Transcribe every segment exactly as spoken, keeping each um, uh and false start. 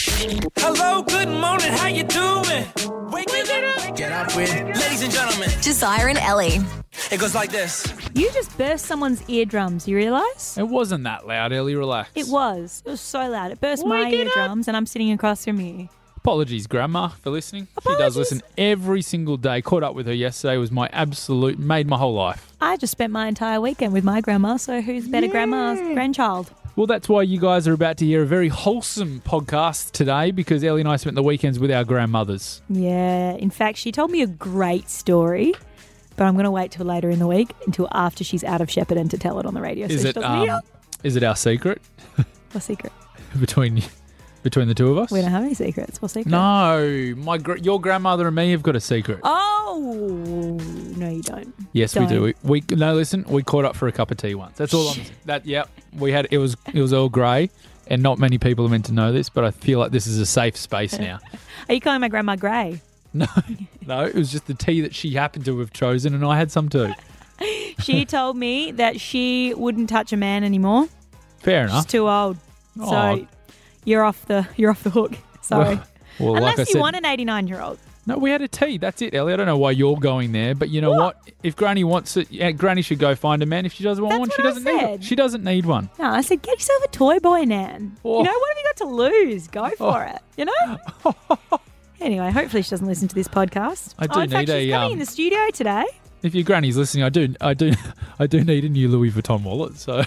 Hello, good morning, how you doing? Waking up, get up with, ladies and gentlemen, Josiah and Ellie. it goes like this. You just burst someone's eardrums, you realise? It wasn't that loud, Ellie. Relax. It was. It was so loud. It burst my eardrums and I'm sitting across from you. Apologies, Grandma, for listening. She Apologies. does listen every single day. Caught up with her yesterday. Was my absolute, made my whole life. I just spent my entire weekend with my grandma, so who's better grandma's grandchild? Well, that's why you guys are about to hear a very wholesome podcast today, because Ellie and I spent the weekends with our grandmothers. Yeah, in fact, she told me a great story, but I'm going to wait till later in the week, until after she's out of Shepparton to tell it on the radio. Is so it she doesn't hear. um, is it our secret What secret? between between the two of us? We don't have any secrets. What secret? No, my gr- your grandmother and me have got a secret. Oh, no, you don't. Yes, Don't. we do. We, we no, listen. We caught up for a cup of tea once. That's all. I'm That yep. We had it was it was Earl Grey, and not many people are meant to know this, but I feel like this is a safe space now. Are you calling my grandma Grey? No, no, it was just the tea that she happened to have chosen, and I had some too. She told me that she wouldn't touch a man anymore. Fair She's enough. too old. So Oh. you're off the you're off the hook. Sorry. Well, well, Unless like I you said, want an eighty-nine year old. no, we had a tea. That's it, Ellie. I don't know why you're going there, but you know what? If Granny wants it, yeah, Granny should go find a man. If she doesn't want That's one, she what I doesn't need said. one. She doesn't need one. No, I said, get yourself a toy boy, Nan. Oh. You know, what have you got to lose? Go for Oh. it. You know? Anyway, hopefully she doesn't listen to this podcast. I do oh, in fact, need she's a, coming um, in the studio today. If your granny's listening, I do, I do, I do need a new Louis Vuitton wallet. So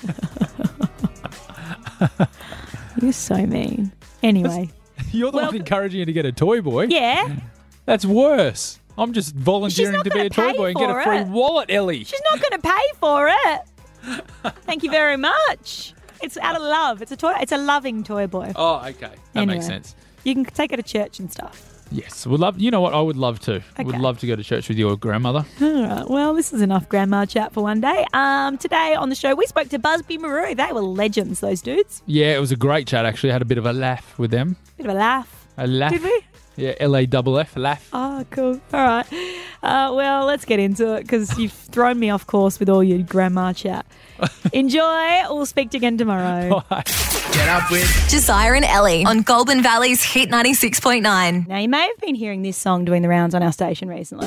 You're so mean. Anyway. you're the Well- one encouraging her to get a toy boy. Yeah. That's worse. I'm just volunteering not to be gonna a toy pay boy and get for a free it. wallet, Ellie. She's not going to pay for it. Thank you very much. It's out of love. It's a toy. It's a loving toy boy. Oh, okay. That Anyway. makes sense. You can take it to church and stuff. Yes, would love. You know what? I would love to. Would Okay. love to go to church with your grandmother. All right. Well, this is enough grandma chat for one day. Um, today on the show, we spoke to Busby Maru. They were legends, those dudes. Yeah, it was a great chat. Actually, I had a bit of a laugh with them. Bit of a laugh. A laugh. Did we? Yeah, L A double F, laugh. Oh, cool. All right. Uh, well, let's get into it because you've thrown me off course with all your grandma chat. Enjoy. We'll speak to you again tomorrow. Get up with, Josiah and Ellie on Goulburn Valley's Hit ninety-six point nine. Now, you may have been hearing this song doing the rounds on our station recently.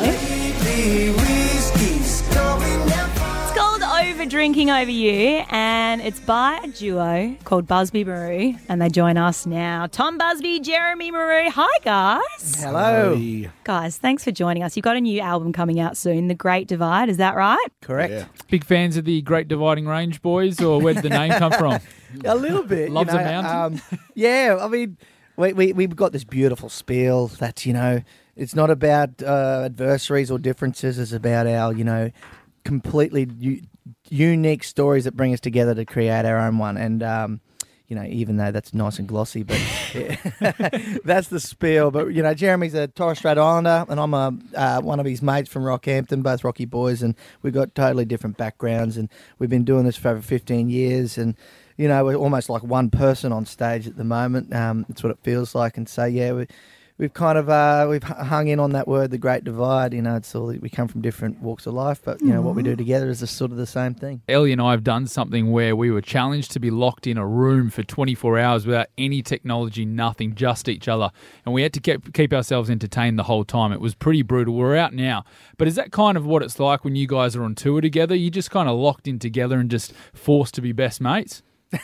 It's called Over Drinking Over You, and it's by a duo called Busby Maru, and they join us now. Tom Busby, Jeremy Maru. Hi, guys. Hello. Guys, thanks for joining us. You've got a new album coming out soon, The Great Divide. Is that right? Correct. Big fans of the Great Dividing Range boys, or where did the name come from? A little bit. Loves you a know, mountain? Um, yeah, I mean, we, we, we've got this beautiful spiel that, you know, it's not about uh, adversaries or differences. It's about our, you know, completely u- unique stories that bring us together to create our own one. And, um, you know, even though that's nice and glossy, but yeah, that's the spiel. But, you know, Jeremy's a Torres Strait Islander and I'm a uh, one of his mates from Rockhampton, both Rocky boys, and we've got totally different backgrounds and we've been doing this for over fifteen years and, you know, we're almost like one person on stage at the moment. Um, that's what it feels like. And so, yeah, we, we've kind of uh, we've hung in on that word, the Great Divide. You know, it's all we come from different walks of life, but you know what we do together is sort of the same thing. Ellie and I have done something where we were challenged to be locked in a room for twenty-four hours without any technology, nothing, just each other. And we had to keep, keep ourselves entertained the whole time. It was pretty brutal. We're out now. But is that kind of what it's like when you guys are on tour together? You're just kind of locked in together and just forced to be best mates?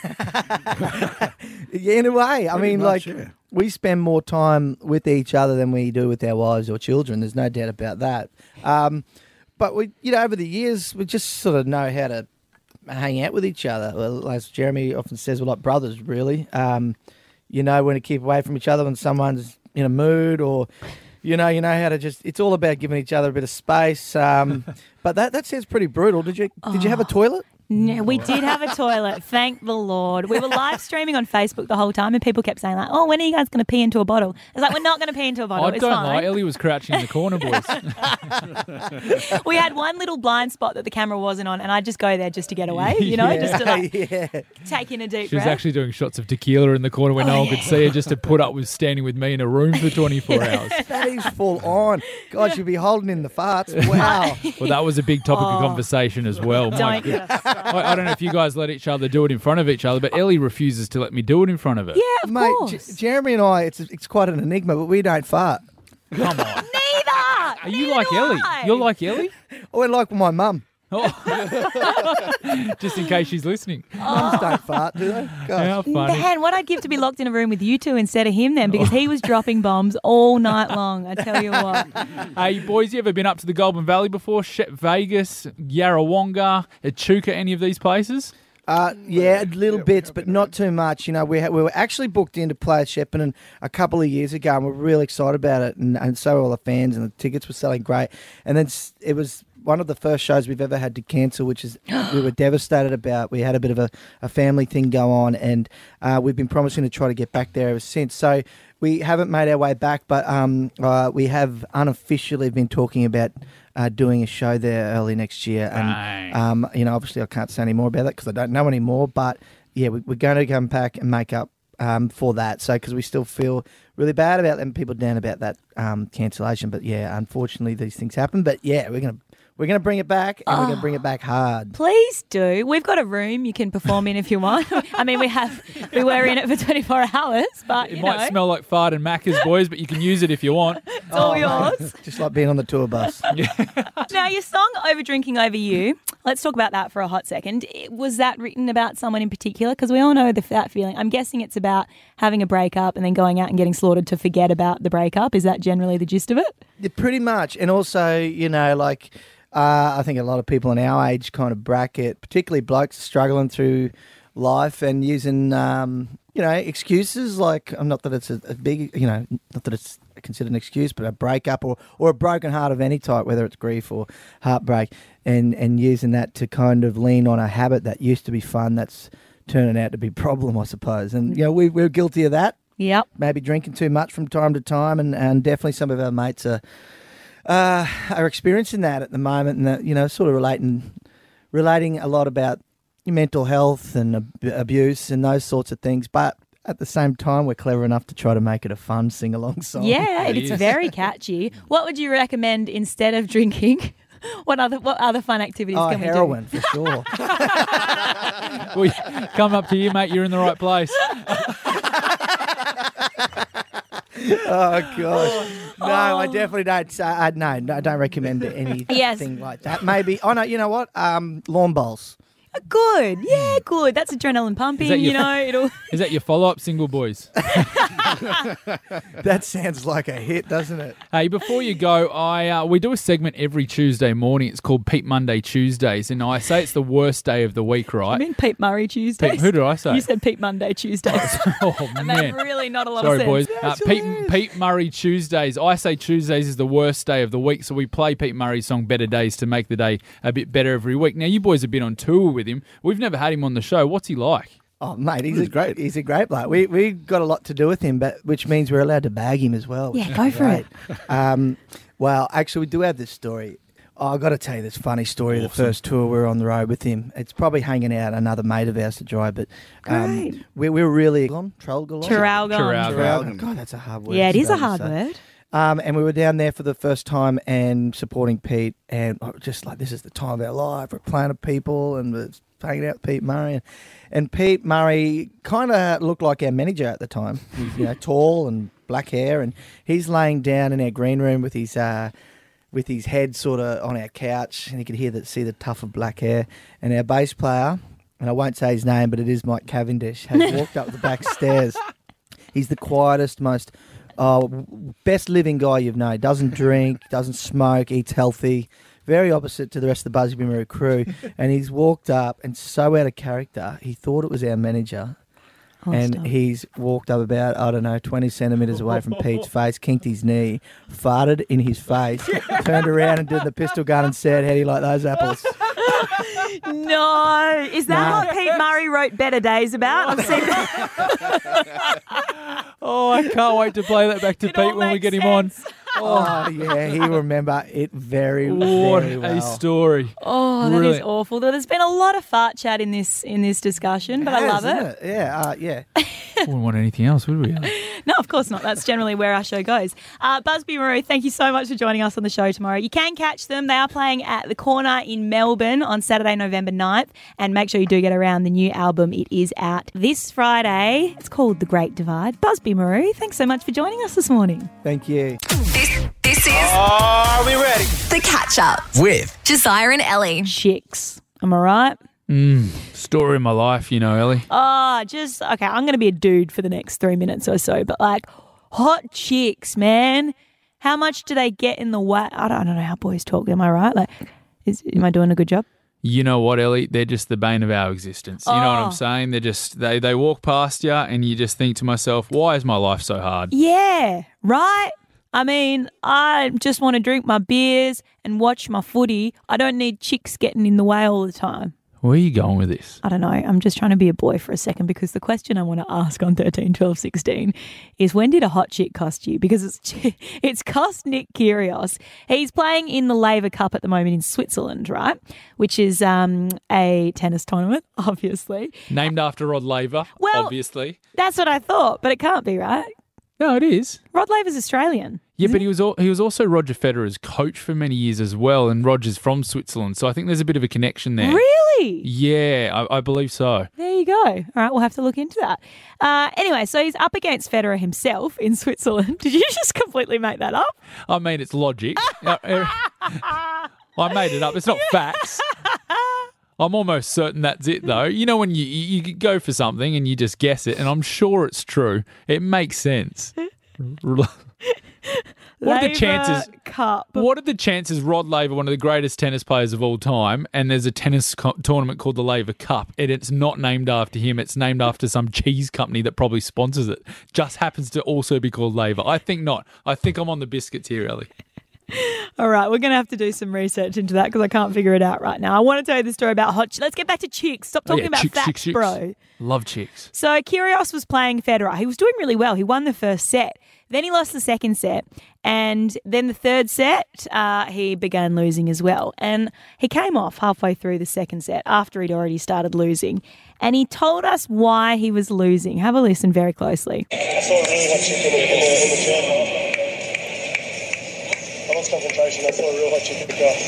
Yeah, in a way. I mean, much, like, yeah. we spend more time with each other than we do with our wives or children. There's no doubt about that. Um, but we, you know, over the years, we just sort of know how to hang out with each other. Well, as Jeremy often says, we're like brothers, really. Um, you know when to keep away from each other when someone's in a mood, or you know, you know how to just. It's all about giving each other a bit of space. Um, but that that sounds pretty brutal. Did you did you have a toilet? No, we did have a toilet, thank the Lord. We were live streaming on Facebook the whole time and people kept saying like, oh, when are you guys going to pee into a bottle? It's like, we're not going to pee into a bottle. I it's don't fine. lie. Ellie was crouching in the corner, boys. We had one little blind spot that the camera wasn't on and I'd just go there just to get away, you know, just to like yeah. take in a deep She was breath. actually doing shots of tequila in the corner where no one could see her, just to put up with standing with me in a room for twenty-four hours. That is full on. God, you'd be holding in the farts. Wow. Well, that was a big topic of Oh. conversation as well. My Don't goodness. get us I, I don't know if you guys let each other do it in front of each other, but Ellie refuses to let me do it in front of her. Yeah, of Mate, course. J- Jeremy and I, it's it's quite an enigma, but we don't fart. Come on. Neither. Are you Neither like do Ellie? I. You're like Ellie? We're like my mum. Just in case she's listening. Mums don't fart, do they? Gosh. How funny. Man, what I'd give to be locked in a room with you two instead of him then, because he was dropping bombs all night long. I tell you what. Hey, boys, you ever been up to the Goulburn Valley before? Shep Vegas, Yarrawonga, Echuca, any of these places? Uh, yeah, little bits, but not too much. You know, we ha- we were actually booked in to play at Shepparton a couple of years ago, and we're really excited about it. And, and so were all the fans, and the tickets were selling great. And then s- it was one of the first shows we've ever had to cancel, which is we were devastated about. We had a bit of a, a family thing go on, and uh, we've been promising to try to get back there ever since. So we haven't made our way back, but um, uh, we have unofficially been talking about uh, doing a show there early next year. And Right. um, you know, obviously I can't say any more about that because I don't know anymore. But yeah, we, we're going to come back and make up um, for that. So because we still feel really bad about letting people down about that um, cancellation. But yeah, unfortunately these things happen. But yeah, we're gonna we're gonna bring it back, and we're gonna bring it back hard. Please do. We've got a room you can perform in if you want. I mean, we have we were in it for twenty-four hours, but It you might know, smell like fart and Macca's, boys, but you can use it if you want. it's all yours. Just like being on the tour bus. Now, your song "Over Drinking Over You." Let's talk about that for a hot second. It- Was that written about someone in particular? Because we all know the, that feeling. I'm guessing it's about having a breakup and then going out and getting slaughtered to forget about the breakup. Is that generally the gist of it? Yeah, pretty much. And also, you know, like uh, I think a lot of people in our age kind of bracket, particularly blokes struggling through life and using, um, you know, excuses like, um, not that it's a, a big, you know, not that it's considered an excuse, but a breakup or, or a broken heart of any type, whether it's grief or heartbreak, and, and using that to kind of lean on a habit that used to be fun that's turning out to be a problem, I suppose. And, you know, we, we're guilty of that. Yep. Maybe drinking too much from time to time, and, and definitely some of our mates are uh, are experiencing that at the moment, and that, you know, sort of relating relating a lot about mental health and ab- abuse and those sorts of things. But at the same time, we're clever enough to try to make it a fun sing along song. Yeah, It it's is. very catchy. What would you recommend instead of drinking? What other what other fun activities Oh, can we do? heroin for sure. We come up to you, mate. You're in the right place. Oh gosh, no, I definitely don't. Say, uh, no, no, I don't recommend anything Yes. like that. Maybe. Oh no, you know what? Um, lawn bowls. Good, yeah, good. That's adrenaline pumping. that You your- know, it'll. Is that your follow-up, single boys? That sounds like a hit, doesn't it? Hey, before you go, I uh, we do a segment every Tuesday morning. It's called Pete Monday Tuesdays, and I say it's the worst day of the week, I right? mean, Pete Murray Tuesdays. Pete, who did I say? You said Pete Monday Tuesdays. Oh That man. really not a lot Sorry, of sense. boys. Uh, Pete, Pete Murray Tuesdays. I say Tuesdays is the worst day of the week, so we play Pete Murray's song Better Days to make the day a bit better every week. Now, you boys have been on tour with him. We've never had him on the show. What's he like? Oh, mate, he's, a great. He's a great bloke. We we got a lot to do with him, but which means we're allowed to bag him as well. which Yeah, is go for great. Um, well, actually, we do have this story. Oh, I got to tell you this funny story. of The first tour we were on the road with him. It's probably hanging out another mate of ours to dry, but um, Great. we, we were really Traralgon. Traralgon. Traralgon. God, that's a hard word. Yeah, it to is a spell, hard so. word. Um, and we were down there for the first time and supporting Pete, and oh, just like this is the time of our life. We're playing to people and we're hanging out with Pete Murray, and, and Pete Murray kind of looked like our manager at the time. He's, you know, tall and black hair, and he's laying down in our green room with his uh, with his head sort of on our couch, and you could hear that, see the tuft of black hair. And our bass player, and I won't say his name, but it is Mike Cavendish, has walked up the back stairs. He's the quietest, most oh, best living guy you've known. Doesn't drink, doesn't smoke, eats healthy. Very opposite to the rest of the Busby Maru crew. And he's walked up and so out of character, he thought it was our manager. Oh, and stop. he's walked up about, I don't know, twenty centimetres away from Pete's face, kinked his knee, farted in his face, turned around and did the pistol gun and said, how do you like those apples? No. Is that No. what Pete Murray wrote Better Days about? I've seen that. Oh, I can't wait to play that back to It all Pete when we makes get him on. sense. Oh, yeah, he remember it very, What very a well. story. Oh, that is Brilliant. awful. There's been a lot of fart chat in this in this discussion, but I Has, love isn't it. Yeah, uh, yeah. Wouldn't want anything else, would we? No, of course not. That's generally where our show goes. Uh, Busby Marou, thank you so much for joining us on the show tomorrow. You can catch them. They are playing at the Corner in Melbourne on Saturday, November ninth. And make sure you do get around the new album. It is out this Friday. It's called The Great Divide. Busby Marou, thanks so much for joining us this morning. Thank you. This, this is Are we ready? The Catch Up With Josiah and Ellie. Chicks. Am I right? Mm, story of my life, you know, Ellie. Oh, just, okay, I'm going to be a dude for the next three minutes or so, but like, hot chicks, man. How much do they get in the way? I don't, I don't know how boys talk, am I right? Like, is, am I doing a good job? You know what, Ellie? They're just the bane of our existence. You know what Oh. I'm saying? They're just, they, they walk past you and you just think to myself, why is my life so hard? Yeah, right? I mean, I just want to drink my beers and watch my footy. I don't need chicks getting in the way all the time. Where are you going with this? I don't know. I'm just trying to be a boy for a second because the question I want to ask on thirteen, twelve, sixteen is when did a hot chick cost you? Because it's it's cost Nick Kyrgios. He's playing in the Laver Cup at the moment in Switzerland, right? Which is um, a tennis tournament, obviously. Named after Rod Laver, Well- obviously. That's what I thought, but it can't be, right? No, it is. Rod Laver's Australian. Yeah, but he was al- he was also Roger Federer's coach for many years as well, and Roger's from Switzerland, so I think there's a bit of a connection there. Really? Yeah, I, I believe so. There you go. All right, we'll have to look into that. Uh, anyway, so he's up against Federer himself in Switzerland. Did you just completely make that up? I mean, it's logic. Uh, uh, I made it up. It's not facts. I'm almost certain that's it, though. You know, when you, you you go for something and you just guess it, and I'm sure it's true. It makes sense. What are the Laver chances? Cup. What are the chances Rod Laver, one of the greatest tennis players of all time, and there's a tennis co- tournament called the Laver Cup, and it's not named after him, it's named after some cheese company that probably sponsors it. Just happens to also be called Laver. I think not. I think I'm on the biscuits here, Ellie. All right, we're going to have to do some research into that because I can't figure it out right now. I want to tell you the story about hot chicks. Let's get back to chicks. Stop Oh, talking yeah, about chicks, facts, chicks, chicks. bro. Love chicks. So Kyrgios was playing Federer. He was doing really well. He won the first set. Then he lost the second set. And then the third set, uh, he began losing as well. And he came off halfway through the second set after he'd already started losing. And he told us why he was losing. Have a listen very closely. I saw a really hot chick in the, in the, in the gym. I lost concentration. I saw a real hot chick in the car.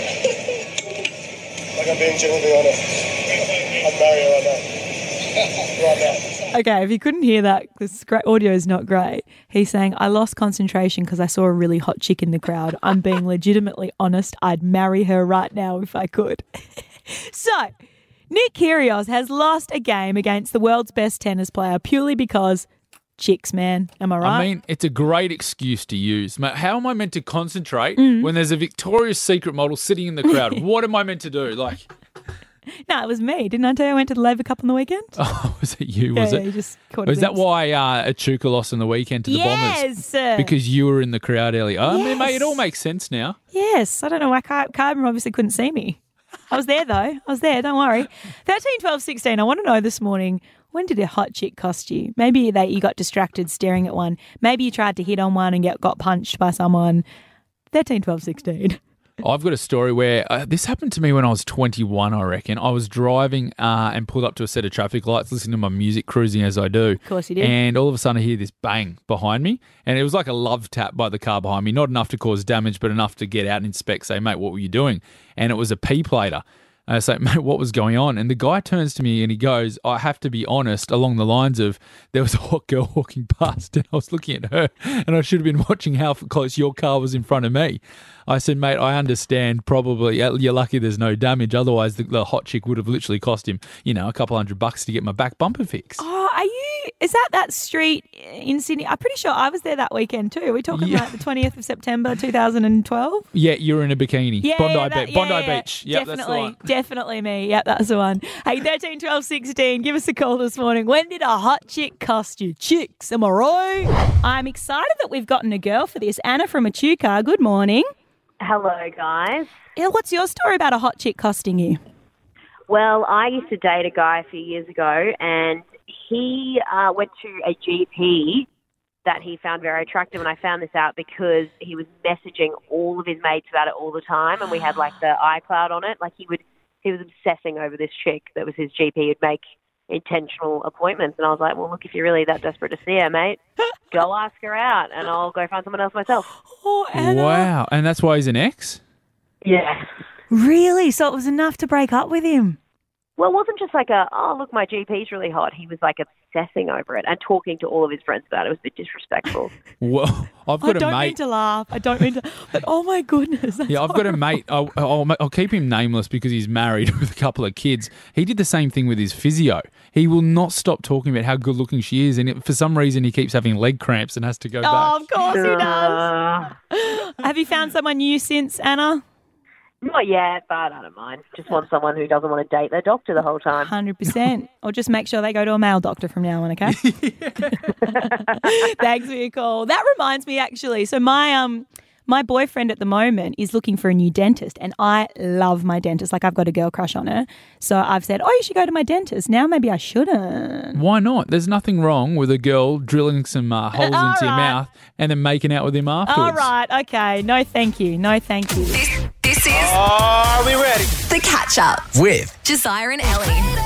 Like, I'm being genuinely honest. I'd marry her right now. Right now. Okay, if you couldn't hear that, this great audio is not great. He's saying, I lost concentration because I saw a really hot chick in the crowd. I'm being legitimately honest. I'd marry her right now if I could. So, Nick Kyrgios has lost a game against the world's best tennis player purely because chicks, man. Am I right? I mean, it's a great excuse to use. Mate, how am I meant to concentrate Mm. when there's a Victoria's Secret model sitting in the crowd? What am I meant to do? Like, no, it was me. Didn't I tell you I went to the Laver Cup on the weekend? oh, was it you? Was yeah, it? you just caught a Was that glimpse. why uh, Echuca lost on the weekend to the Bombers? Yes. Because you were in the crowd, Ellie. Oh, I mean, mate, it all Yes. makes sense now. Yes. I don't know why Car- Carbon obviously couldn't see me. I was there, though. I was there. Don't worry. thirteen, twelve, sixteen. I want to know this morning, when did a hot chick cost you? Maybe that you got distracted staring at one. Maybe you tried to hit on one and get got punched by someone. thirteen, twelve, sixteen. I've got a story where uh, this happened to me when I was twenty-one, I reckon. I was driving uh, and pulled up to a set of traffic lights, listening to my music, cruising as I do. Of course you did. And all of a sudden I hear this bang behind me. And it was like a love tap by the car behind me. Not enough to cause damage, but enough to get out and inspect, say, mate, what were you doing? And it was a P-plater. And I was like, mate, what was going on? And the guy turns to me and he goes, I have to be honest, along the lines of, there was a hot girl walking past and I was looking at her and I should have been watching how close your car was in front of me. I said, mate, I understand probably, you're lucky there's no damage. Otherwise, the, the hot chick would have literally cost him, you know, a couple hundred bucks to get my back bumper fixed. Oh, are you, is that that street in Sydney? I'm pretty sure I was there that weekend too. Are we talking Yeah. about the twentieth of September, two thousand twelve? Yeah, you were in a bikini. Yeah, Bondi, that- Be- yeah, Bondi yeah, Beach. Yep, definitely, that's the one. definitely me. Yep, that's the one. Hey, thirteen, twelve, sixteen, give us a call this morning. When did a hot chick cost you? Chicks, am I right? I'm excited that we've gotten a girl for this. Anna from Echuca, good morning. Hello, guys. Yeah, what's your story about a hot chick costing you? Well, I used to date a guy a few years ago, and he uh, went to a G P that he found very attractive, and I found this out because he was messaging all of his mates about it all the time, and we had like the iCloud on it. Like he would, he was obsessing over this chick that was his G P. He'd make intentional appointments. And I was like, well, look, if you're really that desperate to see her, mate, go ask her out and I'll go find someone else myself. Oh, Anna. Wow. And that's why he's an ex? Yeah. Really? So it was enough to break up with him? Well, it wasn't just like a, oh, look, my G P's really hot. He was like obsessing over it and talking to all of his friends about it. It was a bit disrespectful. Well, I've got I don't a mate. mean to laugh. I don't mean to. But oh my goodness. That's Yeah, I've got a mate. I'll, I'll, I'll keep him nameless because he's married with a couple of kids. He did the same thing with his physio. He will not stop talking about how good looking she is, and it, for some reason he keeps having leg cramps and has to go Oh, back. of course he does. Uh, Have you found someone new since, Anna? not yet, but I don't mind. Just want someone who doesn't want to date their doctor the whole time. one hundred percent. Or just make sure they go to a male doctor from now on, okay? Thanks for your call. That reminds me, actually. So my um my boyfriend at the moment is looking for a new dentist, and I love my dentist. Like, I've got a girl crush on her. So I've said, oh, you should go to my dentist. Now maybe I shouldn't. Why not? There's nothing wrong with a girl drilling some uh, holes All into your right. mouth and then making out with him afterwards. All right, okay. No, thank you. No, thank you. This, this is Are we ready? The Catch Up. With Josiah and Ellie.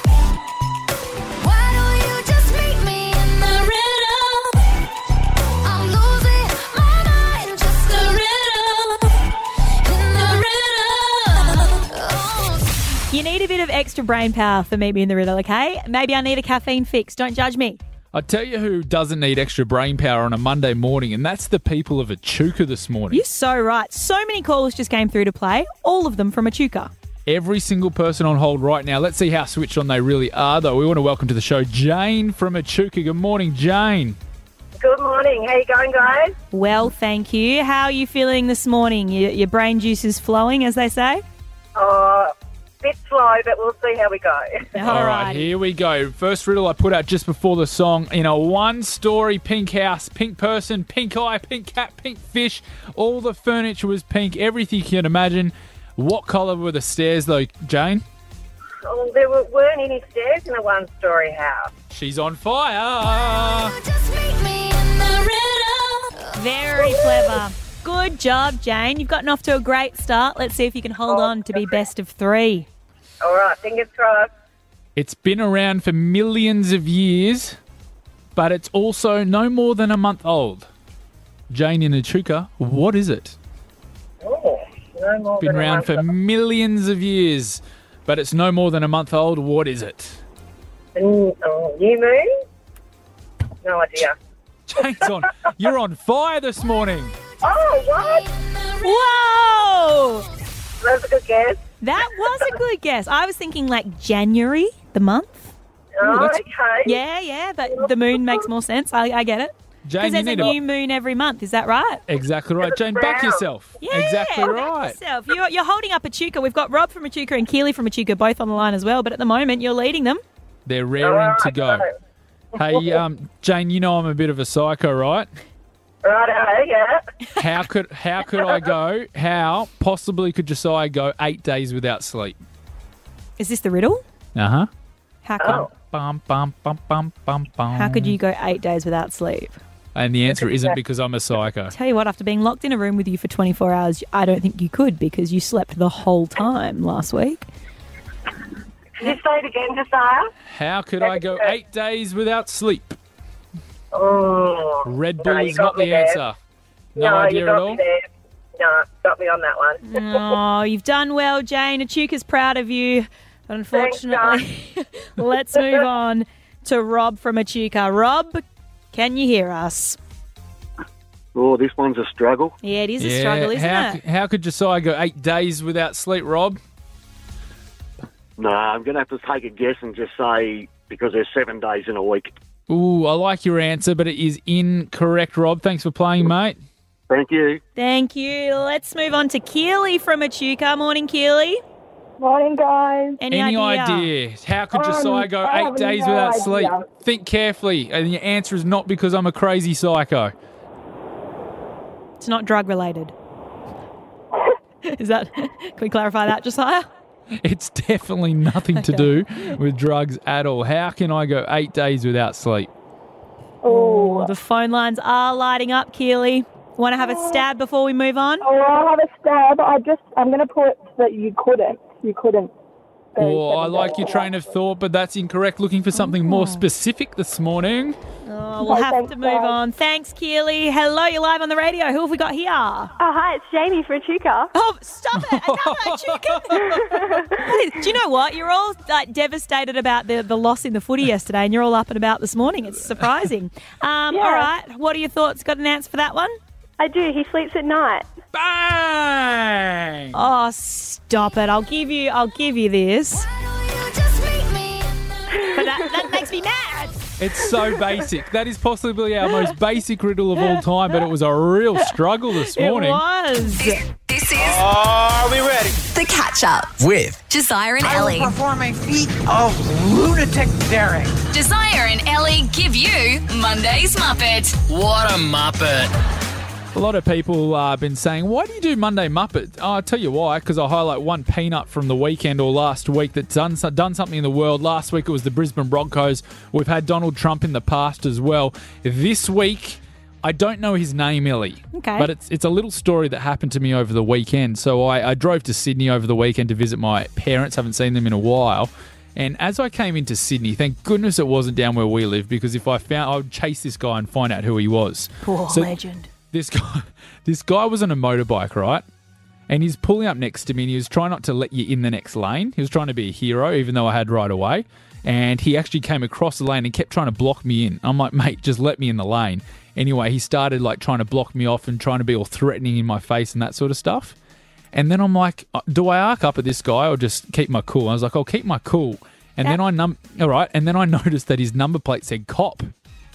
Why don't you just meet me in the riddle? I'm losing my mind, just a riddle. In the riddle. Oh. You need a bit of extra brain power for Meet Me in the Riddle, okay? Maybe I need a caffeine fix. Don't judge me. I tell you who doesn't need extra brain power on a Monday morning, and that's the people of Echuca this morning. You're so right. So many calls just came through to play, all of them from Echuca. Every single person on hold right now. Let's see how switched on they really are, though. We want to welcome to the show Jane from Echuca. Good morning, Jane. Good morning. How you going, guys? Well, thank you. How are you feeling this morning? Your, your brain juice is flowing, as they say? Uh, bit slow, but we'll see how we go. All right, here we go. First riddle I put out just before the song. In a one-story pink house, pink person, pink eye, pink cat, pink fish. All the furniture was pink, everything you can imagine. What colour were the stairs, though, Jane? Oh, there were, weren't any stairs in a one-story house. She's on fire. Just meet me in the riddle. Very clever. Good job, Jane. You've gotten off to a great start. Let's see if you can hold Oh, on to be okay. best of three. All right, fingers crossed. It's been around for millions of years, but it's also no more than a month old. Jane in Echuca, what is it? Oh, no more Been than a around month. for millions of years, but it's no more than a month old. What is it? Mm, oh, new moon? No idea. Jane's on. You're on fire this morning. Oh, what? Whoa! That was a good guess. That was a good guess. I was thinking like January, the month. Oh, that's- okay. Yeah, yeah, but the moon makes more sense. I, I get it. Jane, Because you there's a need new moon every month. Is that right? Exactly right. Jane, back brown. yourself. Yeah, exactly back right. yourself. You're, you're holding up Echuca. We've got Rob from Echuca and Keely from Echuca both on the line as well, but at the moment you're leading them. They're All raring right, to go. Hey, um, Jane, you know I'm a bit of a psycho, right? Righto, yeah. How could how could I go? How possibly could Josiah go eight days without sleep? Is this the riddle? Uh huh. How could, Oh. Bum bum bum bum bum bum. how could you go eight days without sleep? And the answer isn't because I'm a psycho. Tell you what, after being locked in a room with you for twenty-four hours, I don't think you could because you slept the whole time last week. Can you say it again, Josiah? How could I go eight days without sleep? Oh. Red Bull No, you is got not the me there. answer. No, No, idea you got at all. me there. No, got me on that one. Oh, you've done well, Jane. Echuca's proud of you. But unfortunately, let's move on to Rob from Echuca. Rob, can you hear us? Oh, this one's a struggle. Yeah, it is a Yeah, struggle, isn't how, it? how could Josiah go eight days without sleep, Rob? No, I'm going to have to take a guess and just say because there's seven days in a week. Ooh, I like your answer, but it is incorrect, Rob. Thanks for playing, mate. Thank you. Thank you. Let's move on to Keely from Echuca. Morning, Keely. Morning, guys. Any, Any idea? idea? How could Um, Josiah go I eight have days no without idea. sleep? Think carefully, and your answer is not because I'm a crazy psycho. It's not drug related. Is that? Can we clarify that, Josiah? It's definitely nothing to do with drugs at all. How can I go eight days without sleep? Oh, the phone lines are lighting up, Keely. Want to have a stab before we move on? Oh, I'll have a stab. I just, I'm going to put that you couldn't. You couldn't. Oh, I like your train of thought, but that's incorrect. Looking for something more specific this morning. Oh, we'll have to move on. Thanks, Keely. Hello, you're live on the radio. Who have we got here? Oh, hi, it's Jamie for Echuca. Oh, stop it. Another Echuca. Hey, do you know what? You're all like devastated about the, the loss in the footy yesterday, and you're all up and about this morning. It's surprising. Um, Yeah. All right. What are your thoughts? Got an answer for that one? I do. He sleeps at night. Bang! Oh, stop it. I'll give you I'll give you this. But that, that makes me mad. It's so basic. That is possibly our most basic riddle of all time, but it was a real struggle this morning. It was. This is Are we ready? The Catch Up With Josiah and I will Ellie. perform a feat of lunatic daring. Josiah and Ellie give you Monday's Muppet. What a muppet. A lot of people have uh, been saying, why do you do Monday Muppet? Oh, I'll tell you why, because I highlight one peanut from the weekend or last week that's done, done something in the world. Last week it was the Brisbane Broncos. We've had Donald Trump in the past as well. This week, I don't know his name, Ellie. Okay. But it's it's a little story that happened to me over the weekend. So I, I drove to Sydney over the weekend to visit my parents. Haven't seen them in a while. And as I came into Sydney, thank goodness it wasn't down where we live, because if I found, I would chase this guy and find out who he was. Poor So- legend. This guy, this guy was on a motorbike, right? And he's pulling up next to me, and he was trying not to let you in the next lane. He was trying to be a hero, even though I had right away. And he actually came across the lane and kept trying to block me in. I'm like, mate, just let me in the lane. Anyway, he started like trying to block me off and trying to be all threatening in my face and that sort of stuff. And then I'm like, do I arc up at this guy or just keep my cool? And I was like, I'll keep my cool. And then I num all right. And then I noticed that his number plate said cop.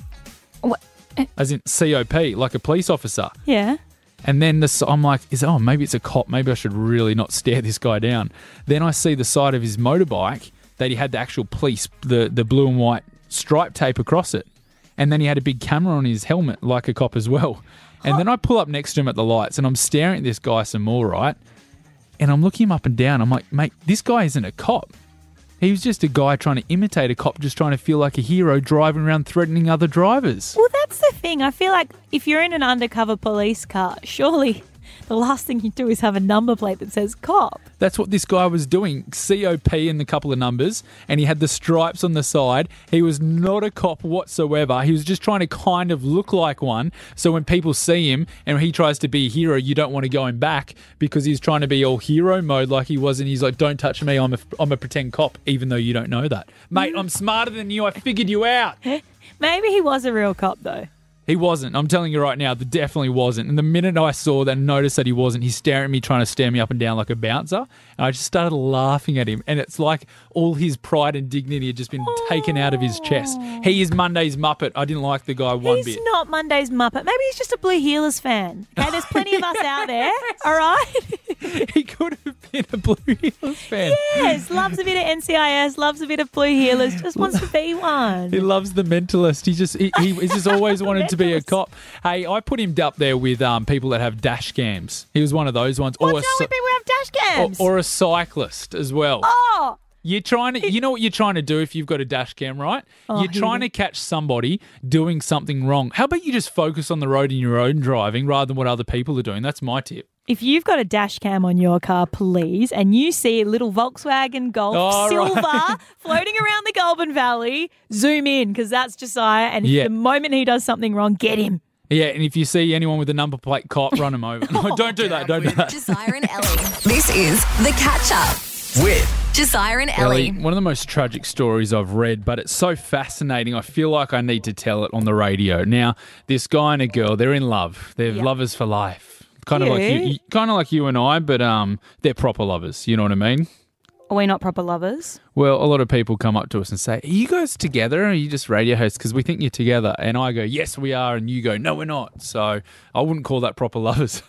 What? As in C O P, like a police officer. Yeah. And then the, I'm like, is oh, maybe it's a cop. Maybe I should really not stare this guy down. Then I see the side of his motorbike that he had the actual police, the, the blue and white stripe tape across it. And then he had a big camera on his helmet, like a cop as well. And then I pull up next to him at the lights, and I'm staring at this guy some more, right? And I'm looking him up and down. I'm like, mate, this guy isn't a cop. He was just a guy trying to imitate a cop, just trying to feel like a hero, driving around threatening other drivers. Well, that's the thing. I feel like if you're in an undercover police car, surely the last thing you do is have a number plate that says cop. That's what this guy was doing. C O P and the couple of numbers, and he had the stripes on the side. He was not a cop whatsoever. He was just trying to kind of look like one. So when people see him and he tries to be a hero, you don't want to go him back because he's trying to be all hero mode like he was, and he's like, don't touch me, I'm a, I'm a pretend cop, even though you don't know that. Mate, I'm smarter than you. I figured you out. Maybe he was a real cop, though. He wasn't. I'm telling you right now, there definitely wasn't. And the minute I saw that and noticed that he wasn't, he's staring at me, trying to stare me up and down like a bouncer. And I just started laughing at him. And it's like all his pride and dignity had just been taken out of his chest. He is Monday's Muppet. I didn't like the guy one He's bit. not Monday's Muppet. Maybe he's just a Blue Heelers fan. Okay, there's plenty of us out there. All right. He could have been a Blue Heelers fan. Yes, loves a bit of N C I S, loves a bit of Blue Heelers, just wants to be one. He loves the Mentalist. He just he, he, he's just always wanted to be a cop. Hey, I put him up there with um, people that have dash cams. He was one of those ones. What's or wrong a, with people who have dash cams? or, or a cyclist as well. Oh, You're trying to, you know what you're trying to do if you've got a dash cam, right? Oh, you're here trying we to catch somebody doing something wrong. How about you just focus on the road in your own driving rather than what other people are doing? That's my tip. if you've got a dash cam on your car, please, and you see a little Volkswagen Golf Oh, silver right. floating around the Goulburn Valley, zoom in because that's Josiah. And if Yeah. the moment he does something wrong, get him. Yeah, and if you see anyone with a number plate cop, run them over. No, don't do that. Don't do that. Josiah and Ellie. This is The Catch Up with Josiah and Ellie, Ellie. one of the most tragic stories I've read, but it's so fascinating. I feel like I need to tell it on the radio. Now, this guy and a girl, they're in love. They're Yeah. lovers for life. Kind of like Cute. you, kind of like you and I, but um, they're proper lovers. You know what I mean? Are we not proper lovers? Well, a lot of people come up to us and say, are you guys together or are you just radio hosts? Because we think you're together. And I go, yes, we are. And you go, no, we're not. So I wouldn't call that proper lovers.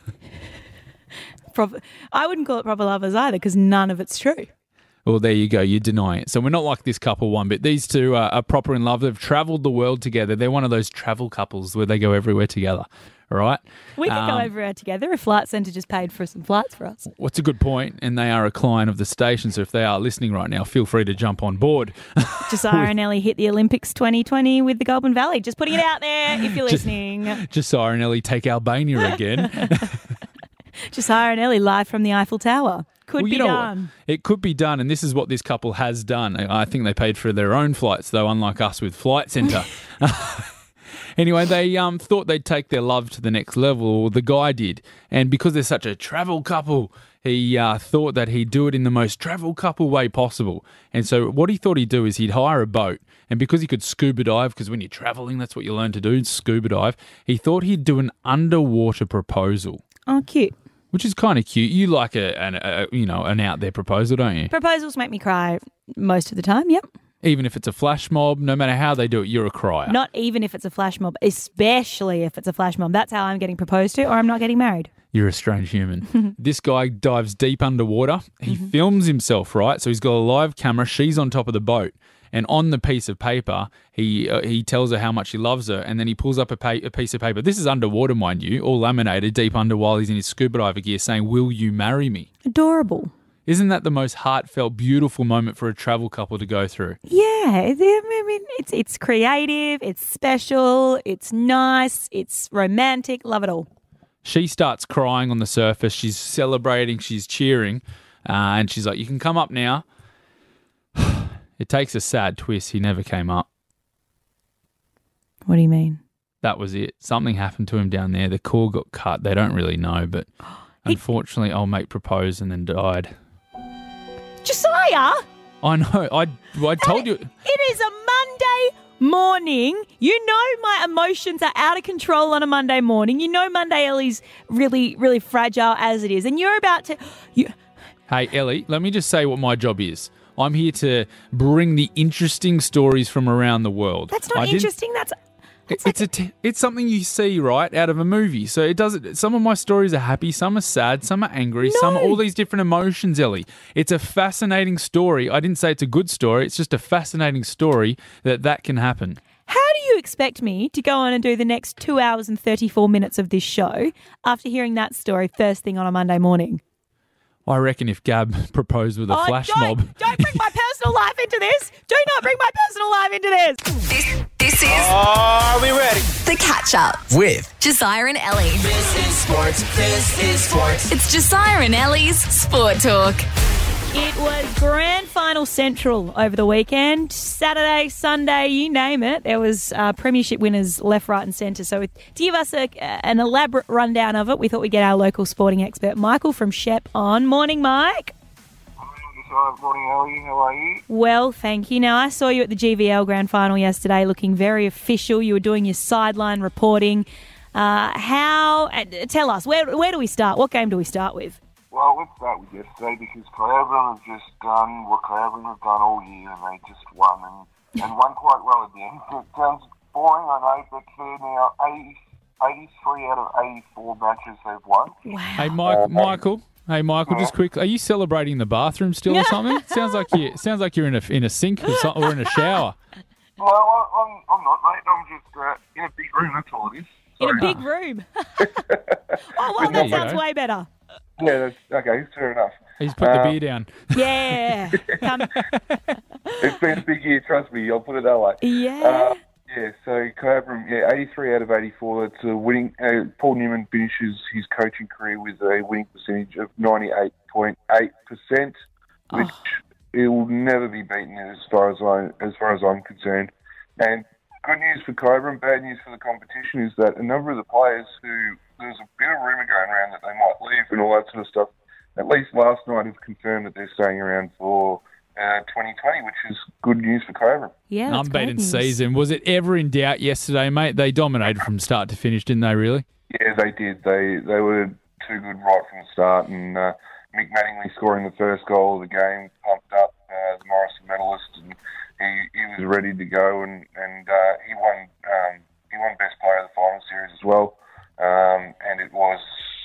Proper, I wouldn't call it proper lovers either because none of it's true. Well, there you go. You deny it. So we're not like this couple one bit. These two are, are proper in love. They've travelled the world together. They're one of those travel couples where they go everywhere together. All right? We could go Um, everywhere together if Flight Centre just paid for some flights for us. What's a good point? And they are a client of the station. So if they are listening right now, feel free to jump on board. Josiah and Ellie hit the Olympics twenty twenty with the Goulburn Valley. Just putting it out there if you're Just- listening. Josiah and Ellie take Albania again. Josiah and Ellie live from the Eiffel Tower. Could Well, be you know what? done. It could be done, and this is what this couple has done. I think they paid for their own flights, though, unlike us with Flight Centre. Anyway, they um, thought they'd take their love to the next level, or the guy did. And because they're such a travel couple, he uh, thought that he'd do it in the most travel couple way possible. And so what he thought he'd do is he'd hire a boat. And because he could scuba dive, because when you're traveling, that's what you learn to do, scuba dive, he thought he'd do an underwater proposal. Oh, cute. Which is kind of cute. You like a, an, a you know an out there proposal, don't you? Proposals make me cry most of the time, yep. Even if it's a flash mob, no matter how they do it, you're a crier. Not even if it's a flash mob, especially if it's a flash mob. That's how I'm getting proposed to, or I'm not getting married. You're a strange human. This guy dives deep underwater. He mm-hmm. films himself, right? So he's got a live camera. She's on top of the boat. And on the piece of paper, he uh, he tells her how much he loves her, and then he pulls up a, pa- a piece of paper. This is underwater, mind you, all laminated, deep under while he's in his scuba diver gear, saying, "Will you marry me?" Adorable. Isn't that the most heartfelt, beautiful moment for a travel couple to go through? Yeah, I mean, it's it's creative, it's special, it's nice, it's romantic. Love it all. She starts crying on the surface. She's celebrating. She's cheering. Uh, and she's like, "You can come up now." It takes a sad twist. He never came up. What do you mean? That was it. Something happened to him down there. The cord got cut. They don't really know, but he... unfortunately, old mate proposed and then died. Josiah? I know. I, I told you. It is a Monday morning. You know my emotions are out of control on a Monday morning. You know Monday Ellie's really, really fragile as it is. And you're about to... You... Hey, Ellie, let me just say what my job is. I'm here to bring the interesting stories from around the world. That's not interesting. That's... It's it's, a t- it's something you see, right, out of a movie. So it doesn't. Some of my stories are happy, some are sad, some are angry, no. some are all these different emotions, Ellie. It's a fascinating story. I didn't say it's a good story. It's just a fascinating story that that can happen. How do you expect me to go on and do the next two hours and thirty-four minutes of this show after hearing that story first thing on a Monday morning? I reckon if Gab proposed with a oh, flash don't, mob... Don't bring my personal life into this. Do not bring my personal life into this. This, this is... Are we ready? The Catch Up. With Josiah and Ellie. This is sports. This is sports. It's Josiah and Ellie's Sport Talk. It was Grand Final Central over the weekend. Saturday, Sunday, you name it. There was uh, premiership winners left, right and centre. So to give us a, an elaborate rundown of it, we thought we'd get our local sporting expert, Michael from Shep, on. Morning, Mike. Morning, Ellie. How are you? Well, thank you. Now, I saw you at the G V L Grand Final yesterday looking very official. You were doing your sideline reporting. Uh, how? Uh, tell us, where, where do we start? What game do we start with? Well, let's start with yesterday because Cloudburn have just done what Cloudburn have done all year, and they just won, and, and won quite well at the end. It sounds boring, I know, but they're now eighty, eighty-three out of eighty-four matches they've won. Wow. Hey, Mike, uh, Michael. Hey, Michael, just quick. Are you celebrating the bathroom still or something? sounds like you. Sounds like you're in a in a sink or, something, or in a shower. Well, I, I'm I'm not, mate. I'm just uh, in a big room. That's all it is. Sorry. In a big room. oh, well, that sounds way better. Yeah, that's, okay, fair enough. He's put uh, the beer down. Yeah. Come. It's been a big year, trust me. I'll put it that way. Yeah. Uh, yeah, so Cobram, yeah, eighty-three out of eighty-four. That's a winning. Uh, Paul Newman finishes his coaching career with a winning percentage of ninety-eight point eight percent, which oh. it will never be beaten as far as I as far as I'm concerned. And good news for Cobram, bad news for the competition is that a number of the players who there's a bit of rumour going around that they might leave and all that sort of stuff. At least last night have confirmed that they're staying around for uh, twenty twenty, which is good news for Cobram. Yeah, that's unbeaten great news. season. Was it ever in doubt yesterday, mate? They dominated from start to finish, didn't they? Really? Yeah, they did. They they were too good right from the start, and uh, Mick Mattingly scoring the first goal of the game pumped up uh, the Morrison medalist, and he, he was ready to go, and and uh, he won um, he won best player of the final series as well. Um, and it was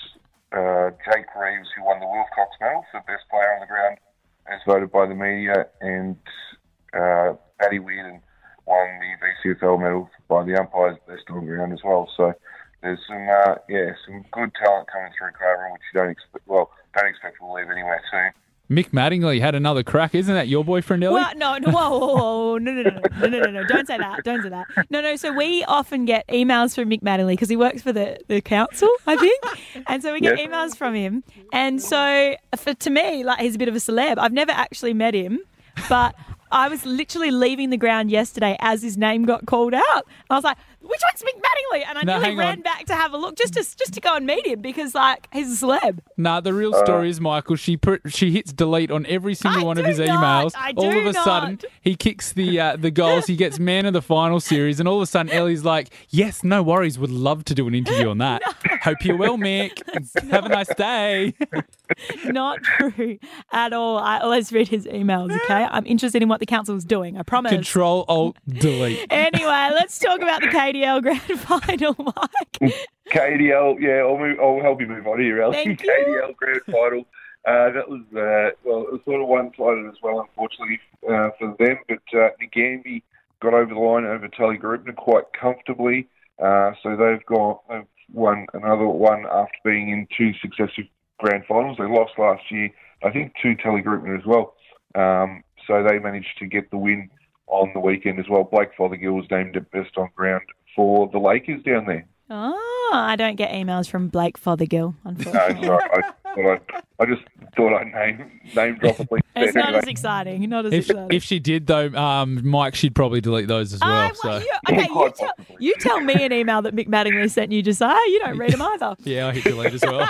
uh, Jake Reeves who won the Wilcox medal for best player on the ground, as voted by the media, and uh, Paddy Weirden won the V C F L medal by the umpires best on ground as well. So there's some uh, yeah some good talent coming through Cobram, which you don't expect. Well, don't expect will leave anywhere soon. Mick Mattingly had another crack. Isn't that your boyfriend, Ellie? Well, no, no, whoa, whoa, whoa, no, no, no, no, no, no, no, don't say that, don't say that. No, no, so we often get emails from Mick Mattingly because he works for the, the council, I think, and so we get Yes. emails from him. And so for, to me, like, he's a bit of a celeb. I've never actually met him, but I was literally leaving the ground yesterday as his name got called out. I was like, which one's Mick Mattingly? And I No, nearly hang ran on. back to have a look just to just to go and meet him because, like, he's a celeb. Nah, the real story is, Michael, she pr- she hits delete on every single I one of do his not. emails. I all do of a sudden, not. he kicks the uh, the goals. He gets man of the final series, and all of a sudden, Ellie's like, yes, no worries. Would love to do an interview on that. Hope you're well, Mick. Have a nice day. Not true at all. I always read his emails, okay? I'm interested in what the council's doing, I promise. Control, Alt, Delete. Anyway, let's talk about the K D L Grand Final, Mike. K D L, yeah, I'll, move, I'll help you move on here, Elsie. Thank K D L Grand Final. Uh, that was, uh, well, it was sort of one-sided as well, unfortunately, uh, for them. But uh, Ngambie got over the line over Tully Gripner quite comfortably. Uh, so they've got they've won another one after being in two successive grand finals. They lost last year, I think, to Tully Gripner as well. Um, so they managed to get the win on the weekend as well. Blake Fothergill was named at best on ground for the Lakers down there. Oh, I don't get emails from Blake Fothergill, No, unfortunately. sorry, I, thought I, I just thought I'd name name drop at least. It's there not anyway. as exciting. Not as If, exciting. if she did, though, um, Mike, she'd probably delete those as well. I- so you, okay, you tell, you tell me an email that Mick Mattingly sent you. Just say, oh, you don't read them either. yeah, I hit delete as well.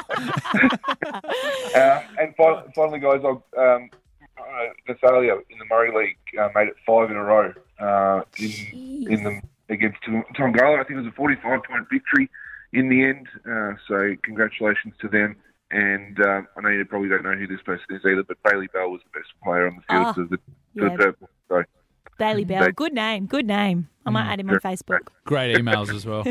Uh, and fi- finally, guys, I, um, uh, Nathalia in the Murray League uh, made it five in a row uh, in in the against Tongala. I think it was a forty-five point victory in the end. Uh, so congratulations to them. And um, I know you probably don't know who this person is either, but Bailey Bell was the best player on the field Oh, for the, for yeah. the Purple. So Bailey Bell. Good name. Good name. I might add him on Facebook. Great emails as well.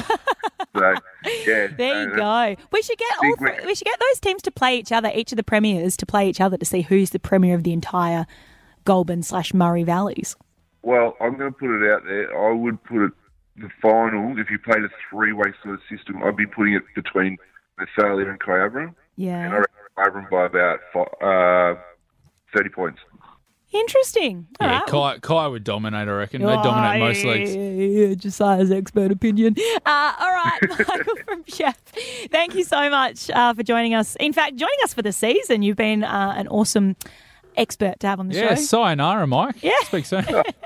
So, yeah. There you uh, go. We should get all big three, win. we should get those teams to play each other, each of the premiers to play each other to see who's the premier of the entire Goulburn slash Murray Valleys. Well, I'm going to put it out there. I would put it the final, if you played a three-way sort of system, I'd be putting it between Nathalia and Kyabram. And I Yeah. reckon Kyabram by about fi- uh, thirty points. Interesting. All yeah, right. Kai, Kai would dominate, I reckon. They Oh, dominate most yeah, leagues. Yeah, yeah, yeah. Josiah's expert opinion. Uh, all right, Michael from Chef. Thank you so much uh, for joining us. In fact, joining us for the season. You've been uh, an awesome expert to have on the Yeah, show. sayonara, Mike. Yeah. Speak soon.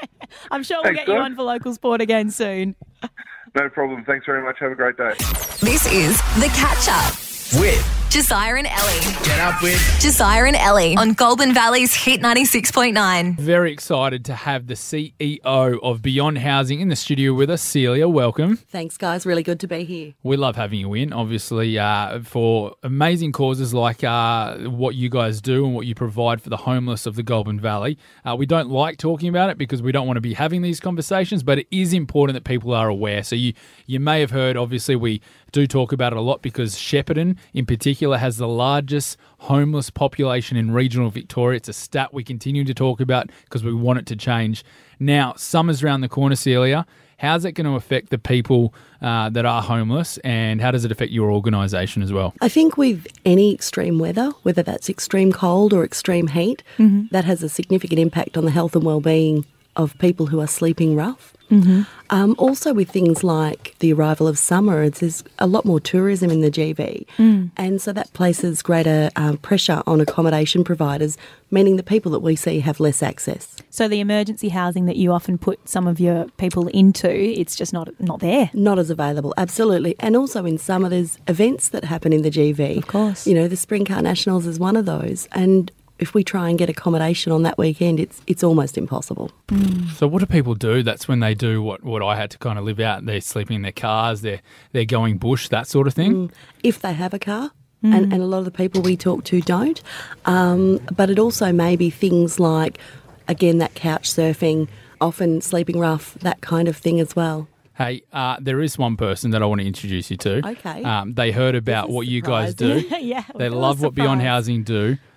I'm sure we'll Thanks, get you guys. on for local sport again soon. No problem. Thanks very much. Have a great day. This is The Catch Up. With Josiah and Ellie. Get Up With. Josiah and Ellie on Goulburn Valley's Hit ninety-six point nine. Very excited to have the C E O of Beyond Housing in the studio with us. Celia, welcome. Thanks, guys. Really good to be here. We love having you in, obviously, uh, for amazing causes like uh, what you guys do and what you provide for the homeless of the Goulburn Valley. Uh, we don't like talking about it because we don't want to be having these conversations, but it is important that people are aware. So you, you may have heard, obviously, we do talk about it a lot because Shepparton, in particular, has the largest homeless population in regional Victoria. It's a stat we continue to talk about because we want it to change. Now, summer's around the corner, Celia. How's it going to affect the people uh, that are homeless, and how does it affect your organisation as well? I think with any extreme weather, whether that's extreme cold or extreme heat, Mm-hmm. that has a significant impact on the health and well-being of people who are sleeping rough. Mm-hmm. Um, also with things like the arrival of summer, it's, there's a lot more tourism in the G V. Mm. And so that places greater um, pressure on accommodation providers, meaning the people that we see have less access. So the emergency housing that you often put some of your people into, it's just not not there. Not as available, absolutely. And also in summer, there's events that happen in the G V. Of course. You know, the Spring Car Nationals is one of those. And if we try and get accommodation on that weekend, it's it's almost impossible. So what do people do? That's when they do what, what I had to kind of live out. They're sleeping in their cars, they're, they're going bush, that sort of thing. Mm. If they have a car, and, and a lot of the people we talk to don't. Um, but it also may be things like, again, that couch surfing, often sleeping rough, that kind of thing as well. Hey, uh, there is one person that I want to introduce you to. Okay. Um, they heard about what you guys do. yeah. They we're love what Beyond surprised. Housing do.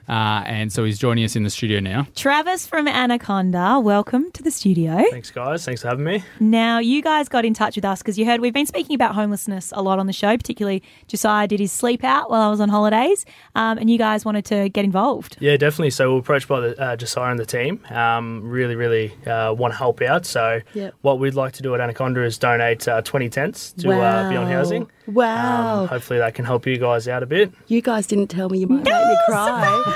Uh, and so he's joining us in the studio now. Travis from Anaconda, welcome to the studio. Thanks, guys. Thanks for having me. Now, you guys got in touch with us because you heard we've been speaking about homelessness a lot on the show, particularly Josiah did his sleep out while I was on holidays, um, and you guys wanted to get involved. Yeah, definitely. So we were approached by the, uh, Josiah and the team. Um, really, really uh, want to help out. So Yep. what we'd like to do at Anaconda is donate uh, twenty tents to Wow. uh, Beyond Housing. Wow. Um, hopefully that can help you guys out a bit. You guys didn't tell me you might make me cry.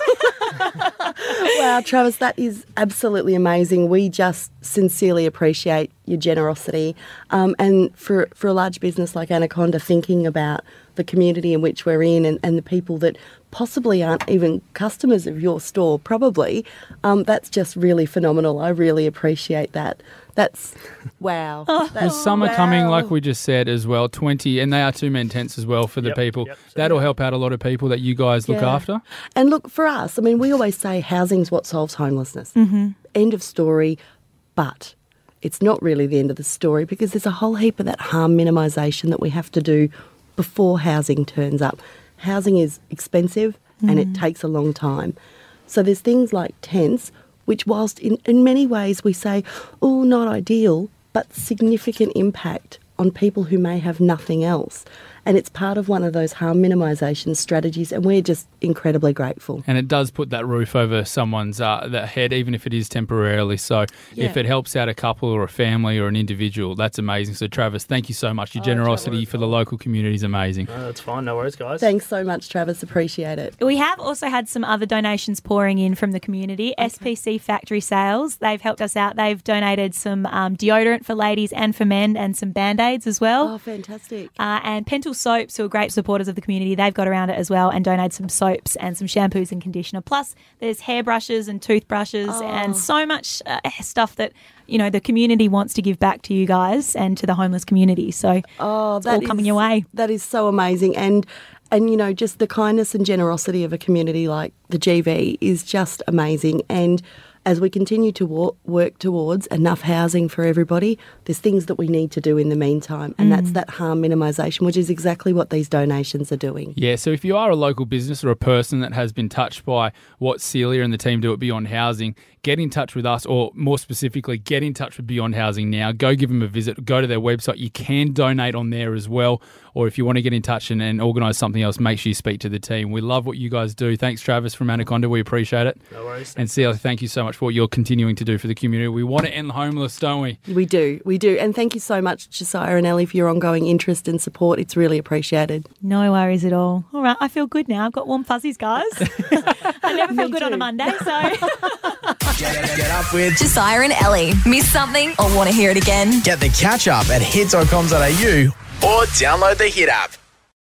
Wow, Travis, that is absolutely amazing. We just sincerely appreciate your generosity. Um, and for, for a large business like Anaconda, thinking about the community in which we're in and, and the people that possibly aren't even customers of your store, probably, um, that's just really phenomenal. I really appreciate that. That's, wow. There's That's, summer wow. coming, like we just said as well, twenty, and they are two-man tents as well for the Yep, people. yep. That'll help out a lot of people that you guys look Yeah. after. And look, for us, I mean, we always say housing's what solves homelessness. Mm-hmm. End of story. But it's not really the end of the story because there's a whole heap of that harm minimisation that we have to do before housing turns up. Housing is expensive and it takes a long time. So there's things like tents, which whilst in, in many ways we say, oh, not ideal, but significant impact on people who may have nothing else. And it's part of one of those harm minimisation strategies, and we're just incredibly grateful. And it does put that roof over someone's uh, that head, even if it is temporarily. So Yeah. if it helps out a couple or a family or an individual, that's amazing. So Travis, thank you so much. Your Oh, generosity for the local community is amazing. No, that's fine. No worries, guys. Thanks so much, Travis. Appreciate it. We have also had some other donations pouring in from the community. S P C Factory Sales, they've helped us out. They've donated some um, deodorant for ladies and for men and some Band-Aids as well. Oh, fantastic. Uh, and Pental Soaps, who are great supporters of the community, they've got around it as well and donated some soaps and some shampoos and conditioner. Plus, there's hairbrushes and toothbrushes Oh. and so much uh, stuff that, you know, the community wants to give back to you guys and to the homeless community. So Oh, it's all that coming is- your way. That is so amazing. And, and, you know, just the kindness and generosity of a community like the G V is just amazing. And as we continue to wo- work towards enough housing for everybody, there's things that we need to do in the meantime. And that's that harm minimisation, which is exactly what these donations are doing. Yeah, so if you are a local business or a person that has been touched by what Celia and the team do at Beyond Housing, get in touch with us, or more specifically, get in touch with Beyond Housing now. Go give them a visit. Go to their website. You can donate on there as well. Or if you want to get in touch and, and organise something else, make sure you speak to the team. We love what you guys do. Thanks, Travis from Anaconda. We appreciate it. No worries. And Celia, thank you so much for what you're continuing to do for the community. We want to end homeless, don't we? We do, we do. And thank you so much, Josiah and Ellie, for your ongoing interest and support. It's really appreciated. No worries at all. All right, I feel good now. I've got warm fuzzies, guys. I never feel good on a Monday, so... Get up with Josiah and Ellie. Miss something or want to hear it again? Get the catch up at hits dot com dot a u or download the Hit app.